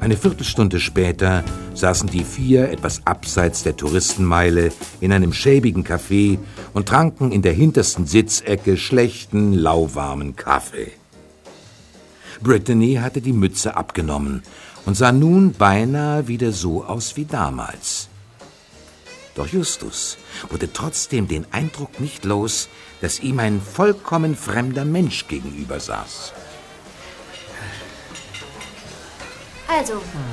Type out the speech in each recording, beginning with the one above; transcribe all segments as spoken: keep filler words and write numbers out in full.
Eine Viertelstunde später saßen die vier etwas abseits der Touristenmeile in einem schäbigen Café und tranken in der hintersten Sitzecke schlechten, lauwarmen Kaffee. Brittany hatte die Mütze abgenommen und sah nun beinahe wieder so aus wie damals. Doch Justus wurde trotzdem den Eindruck nicht los, dass ihm ein vollkommen fremder Mensch gegenüber saß. Also,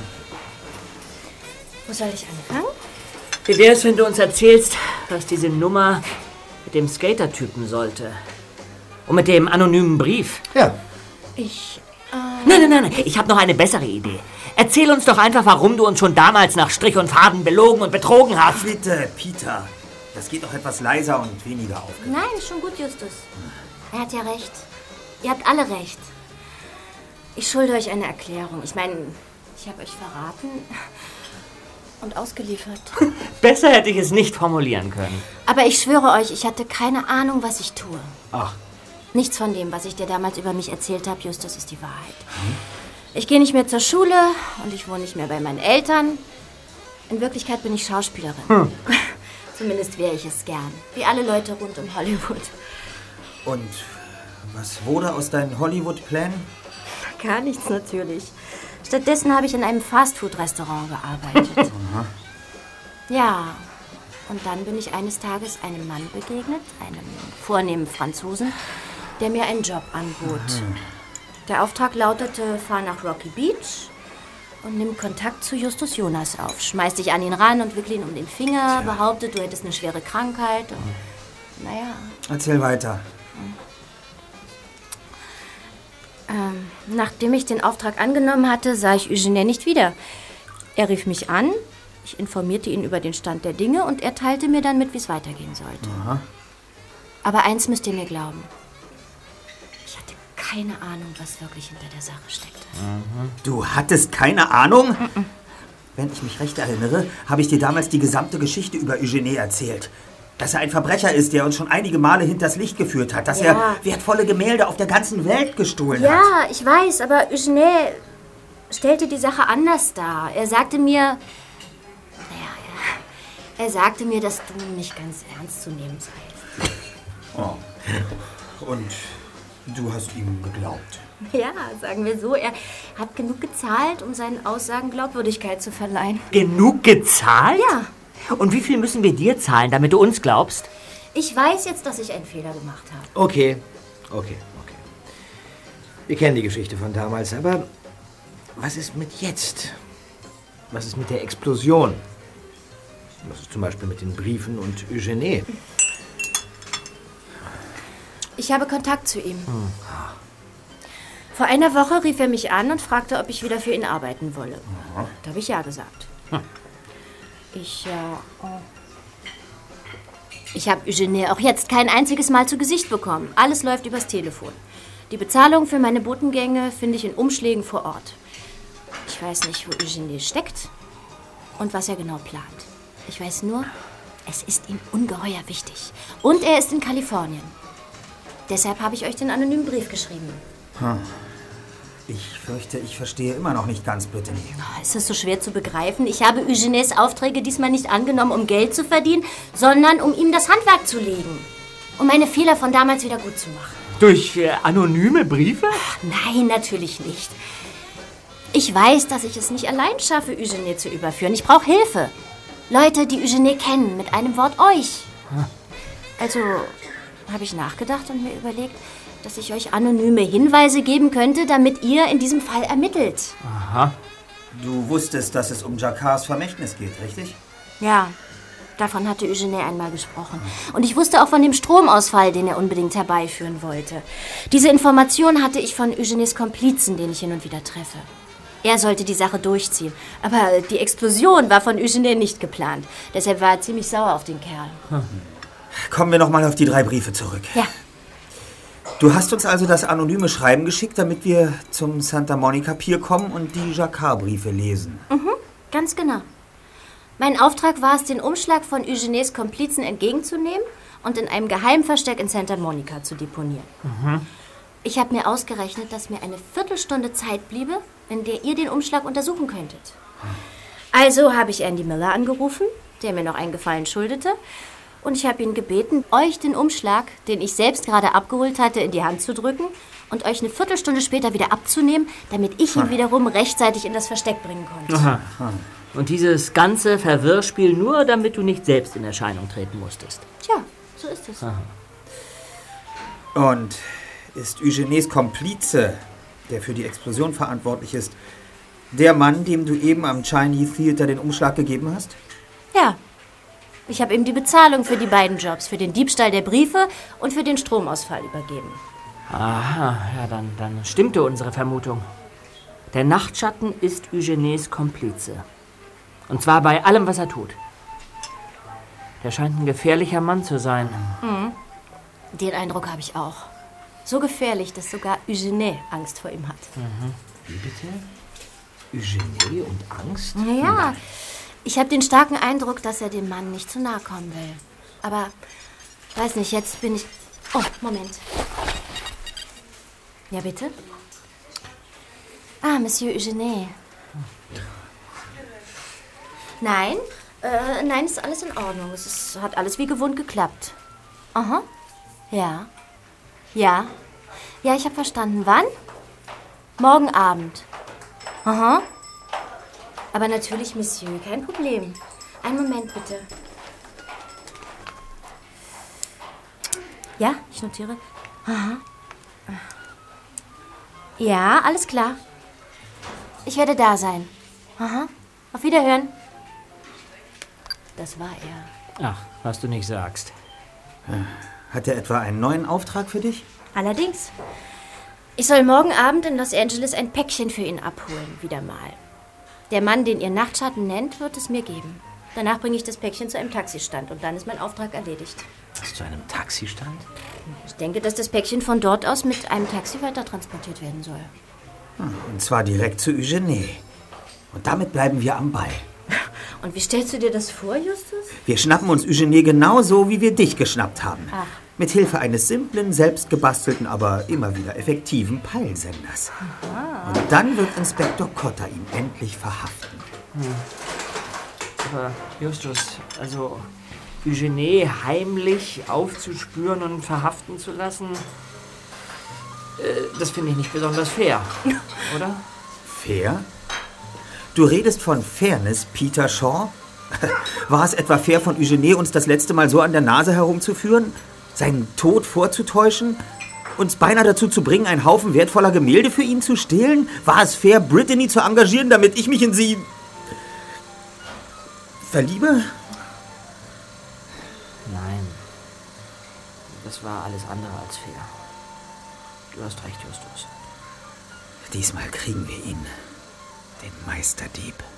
wo soll ich anfangen? Wie wär's, wenn du uns erzählst, was diese Nummer mit dem Skater-Typen sollte? Und mit dem anonymen Brief? Ja. Ich, äh... Nein, nein, nein, nein. Ich habe noch eine bessere Idee. Erzähl uns doch einfach, warum du uns schon damals nach Strich und Faden belogen und betrogen hast. Bitte, Peter. Das geht doch etwas leiser und weniger auf. Nein, ist schon gut, Justus. Er hat ja recht. Ihr habt alle recht. Ich schulde euch eine Erklärung. Ich meine, ich habe euch verraten und ausgeliefert. Besser hätte ich es nicht formulieren können. Aber ich schwöre euch, ich hatte keine Ahnung, was ich tue. Ach. Nichts von dem, was ich dir damals über mich erzählt habe, Justus, ist die Wahrheit. Hm? Ich gehe nicht mehr zur Schule und ich wohne nicht mehr bei meinen Eltern. In Wirklichkeit bin ich Schauspielerin. Hm. Zumindest wäre ich es gern. Wie alle Leute rund um Hollywood. Und was wurde aus deinen Hollywood-Plänen? Gar nichts natürlich. Stattdessen habe ich in einem Fastfood-Restaurant gearbeitet. Ja, und dann bin ich eines Tages einem Mann begegnet, einem vornehmen Franzosen, der mir einen Job anbot. Aha. Der Auftrag lautete, fahr nach Rocky Beach und nimm Kontakt zu Justus Jonas auf. Schmeiß dich an ihn ran und wickle ihn um den Finger, Tja. behauptet, du hättest eine schwere Krankheit. Und, naja. Erzähl weiter. Ähm, nachdem ich den Auftrag angenommen hatte, sah ich Eugène nicht wieder. Er rief mich an, ich informierte ihn über den Stand der Dinge und er teilte mir dann mit, wie es weitergehen sollte. Aha. Aber eins müsst ihr mir glauben. Ich hatte keine Ahnung, was wirklich hinter der Sache steckte. Mhm. Du hattest keine Ahnung? Mhm. Wenn ich mich recht erinnere, habe ich dir damals die gesamte Geschichte über Eugène erzählt. Dass er ein Verbrecher ist, der uns schon einige Male hinters Licht geführt hat. Dass ja. er wertvolle Gemälde auf der ganzen Welt gestohlen ja, hat. Ja, ich weiß, aber Eugène stellte die Sache anders dar. Er sagte mir... Naja, er, er sagte mir, dass du nicht ganz ernst zu nehmen seist. Oh. Und du hast ihm geglaubt? Ja, sagen wir so. Er hat genug gezahlt, um seinen Aussagen Glaubwürdigkeit zu verleihen. Genug gezahlt? Ja. Und wie viel müssen wir dir zahlen, damit du uns glaubst? Ich weiß jetzt, dass ich einen Fehler gemacht habe. Okay, okay, okay. Wir kennen die Geschichte von damals, aber was ist mit jetzt? Was ist mit der Explosion? Was ist zum Beispiel mit den Briefen und Eugène? Ich habe Kontakt zu ihm. Hm. Vor einer Woche rief er mich an und fragte, ob ich wieder für ihn arbeiten wolle. Aha. Da habe ich ja gesagt. Hm. Ich, äh, ich habe Eugène auch jetzt kein einziges Mal zu Gesicht bekommen. Alles läuft übers Telefon. Die Bezahlung für meine Botengänge finde ich in Umschlägen vor Ort. Ich weiß nicht, wo Eugène steckt und was er genau plant. Ich weiß nur, es ist ihm ungeheuer wichtig. Und er ist in Kalifornien. Deshalb habe ich euch den anonymen Brief geschrieben. Hm. Ich fürchte, ich verstehe immer noch nicht ganz, Brittany. Oh, ist das so schwer zu begreifen? Ich habe Eugènes Aufträge diesmal nicht angenommen, um Geld zu verdienen, sondern um ihm das Handwerk zu legen. Um meine Fehler von damals wieder gut zu machen. Durch äh, anonyme Briefe? Ach, nein, natürlich nicht. Ich weiß, dass ich es nicht allein schaffe, Eugène zu überführen. Ich brauche Hilfe. Leute, die Eugène kennen, mit einem Wort euch. Hm. Also habe ich nachgedacht und mir überlegt, dass ich euch anonyme Hinweise geben könnte, damit ihr in diesem Fall ermittelt. Aha. Du wusstest, dass es um Jacquards Vermächtnis geht, richtig? Ja, davon hatte Eugène einmal gesprochen. Und ich wusste auch von dem Stromausfall, den er unbedingt herbeiführen wollte. Diese Information hatte ich von Eugènes Komplizen, den ich hin und wieder treffe. Er sollte die Sache durchziehen. Aber die Explosion war von Eugène nicht geplant. Deshalb war er ziemlich sauer auf den Kerl. Hm. Kommen wir noch mal auf die drei Briefe zurück. Ja. Du hast uns also das anonyme Schreiben geschickt, damit wir zum Santa Monica Pier kommen und die Jacquard-Briefe lesen. Mhm, ganz genau. Mein Auftrag war es, den Umschlag von Eugènes Komplizen entgegenzunehmen und in einem Geheimversteck in Santa Monica zu deponieren. Mhm. Ich habe mir ausgerechnet, dass mir eine Viertelstunde Zeit bliebe, in der ihr den Umschlag untersuchen könntet. Also habe ich Andy Miller angerufen, der mir noch einen Gefallen schuldete. Und ich habe ihn gebeten, euch den Umschlag, den ich selbst gerade abgeholt hatte, in die Hand zu drücken und euch eine Viertelstunde später wieder abzunehmen, damit ich ihn wiederum rechtzeitig in das Versteck bringen konnte. Aha. Und dieses ganze Verwirrspiel nur, damit du nicht selbst in Erscheinung treten musstest. Tja, so ist es. Aha. Und ist Eugenies Komplize, der für die Explosion verantwortlich ist, der Mann, dem du eben am Chinese Theater den Umschlag gegeben hast? Ja. Ich habe ihm die Bezahlung für die beiden Jobs, für den Diebstahl der Briefe und für den Stromausfall übergeben. Aha, ja, dann, dann stimmte unsere Vermutung. Der Nachtschatten ist Eugenies Komplize. Und zwar bei allem, was er tut. Der scheint ein gefährlicher Mann zu sein. Mhm. Den Eindruck habe ich auch. So gefährlich, dass sogar Eugenie Angst vor ihm hat. Mhm. Wie bitte? Eugenie und Angst? Ja, ich habe den starken Eindruck, dass er dem Mann nicht zu nahe kommen will. Aber, ich weiß nicht, jetzt bin ich... Oh, Moment. Ja, bitte? Ah, Monsieur Eugenie. Nein, äh, nein, ist alles in Ordnung. Es ist, hat alles wie gewohnt geklappt. Aha. Ja. Ja. Ja, ich habe verstanden. Wann? Morgen Abend. Aha. Aber natürlich, Monsieur, kein Problem. Einen Moment, bitte. Ja, ich notiere. Aha. Ja, alles klar. Ich werde da sein. Aha. Auf Wiederhören. Das war er. Ach, was du nicht sagst. Hat er etwa einen neuen Auftrag für dich? Allerdings. Ich soll morgen Abend in Los Angeles ein Päckchen für ihn abholen, wieder mal. Der Mann, den ihr Nachtschatten nennt, wird es mir geben. Danach bringe ich das Päckchen zu einem Taxistand und dann ist mein Auftrag erledigt. Was, zu einem Taxistand? Ich denke, dass das Päckchen von dort aus mit einem Taxi weiter transportiert werden soll. Und zwar direkt zu Eugenie. Und damit bleiben wir am Ball. Und wie stellst du dir das vor, Justus? Wir schnappen uns Eugenie genauso, wie wir dich geschnappt haben. Ach. Mit Hilfe eines simplen, selbstgebastelten, aber immer wieder effektiven Peilsenders. Aha. Und dann wird Inspektor Cotter ihn endlich verhaften. Hm. Aber Justus, also Eugenie heimlich aufzuspüren und verhaften zu lassen, äh, das finde ich nicht besonders fair, oder? Fair? Du redest von Fairness, Peter Shaw? War es etwa fair von Eugenie, uns das letzte Mal so an der Nase herumzuführen? Seinen Tod vorzutäuschen? Uns beinahe dazu zu bringen, einen Haufen wertvoller Gemälde für ihn zu stehlen? War es fair, Brittany zu engagieren, damit ich mich in sie... verliebe? Nein. Das war alles andere als fair. Du hast recht, Justus. Diesmal kriegen wir ihn. Den Meisterdieb.